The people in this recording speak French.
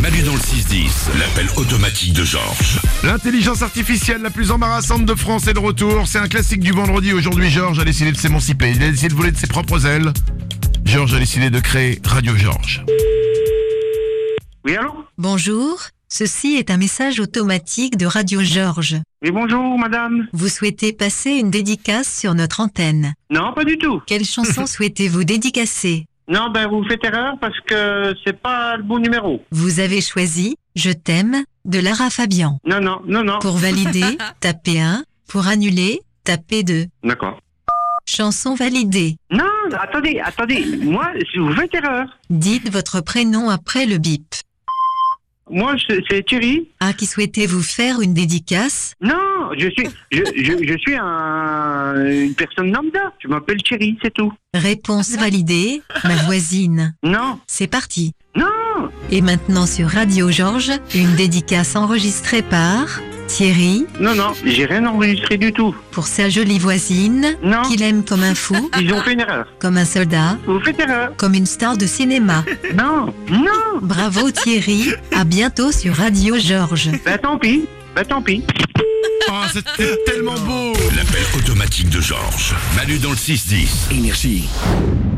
Manu dans le 6-10, l'appel automatique de Georges. L'intelligence artificielle la plus embarrassante de France est de retour. C'est un classique du vendredi. Aujourd'hui, Georges a décidé de s'émanciper. Il a décidé de voler de ses propres ailes. Georges a décidé de créer Radio Georges. Oui, allô? Bonjour, ceci est un message automatique de Radio Georges. Oui, bonjour, madame. Vous souhaitez passer une dédicace sur notre antenne. Non, pas du tout. Quelle chanson souhaitez-vous dédicacer? Non, vous faites erreur parce que c'est pas le bon numéro. Vous avez choisi « Je t'aime » de Lara Fabian. Non. Pour valider, tapez 1. Pour annuler, tapez 2. D'accord. Chanson validée. Non, attendez. Moi, vous faites erreur. Dites votre prénom après le bip. Moi, c'est Thierry. À qui souhaitez-vous faire une dédicace? Non, je suis une personne lambda. Je m'appelle Thierry, c'est tout. Réponse validée, ma voisine. Non. C'est parti. Non. Et maintenant sur Radio Georges, une dédicace enregistrée par Thierry Non, j'ai rien enregistré du tout. pour sa jolie voisine, Non. qu'il aime comme un fou, Ils ont fait une erreur. comme un soldat, Vous faites erreur. comme une star de cinéma. Non. Bravo Thierry, à bientôt sur Radio Georges. Tant pis. Oh, c'était tellement beau. L'appel automatique de Georges. Manu dans le 6-10. Énergie.